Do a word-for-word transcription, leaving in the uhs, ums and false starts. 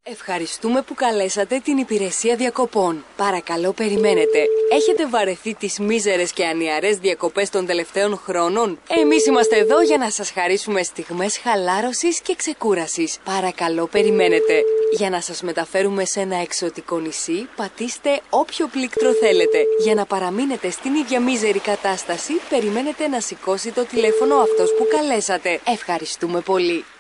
Ευχαριστούμε που καλέσατε την υπηρεσία διακοπών. Παρακαλώ περιμένετε. Έχετε βαρεθεί τις μίζερες και ανιαρές διακοπές των τελευταίων χρόνων? Εμείς είμαστε εδώ για να σας χαρίσουμε στιγμές χαλάρωσης και ξεκούρασης. Παρακαλώ περιμένετε. Για να σας μεταφέρουμε σε ένα εξωτικό νησί, πατήστε όποιο πλήκτρο θέλετε. Για να παραμείνετε στην ίδια μίζερη κατάσταση, περιμένετε να σηκώσει το τηλέφωνο αυτός που καλέσατε. Ευχαριστούμε πολύ.